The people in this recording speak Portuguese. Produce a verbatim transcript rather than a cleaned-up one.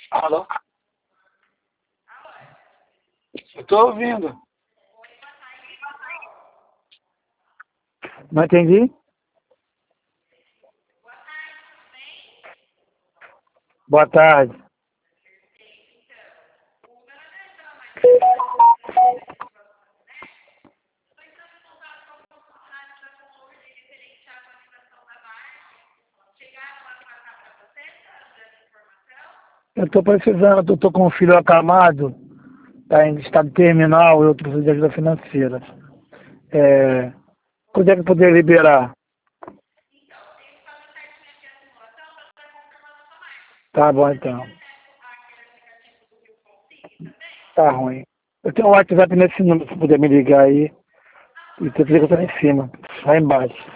Alô? Eu tô ouvindo. Não entendi? Boa tarde. Eu tô precisando, eu tô com um filho acamado, tá em estado terminal e eu preciso de ajuda financeira. É, quando é que eu poderia liberar? Tá bom então. Tá ruim. Eu tenho um WhatsApp nesse número, se puder me ligar aí. E tem que ligar em cima, lá embaixo.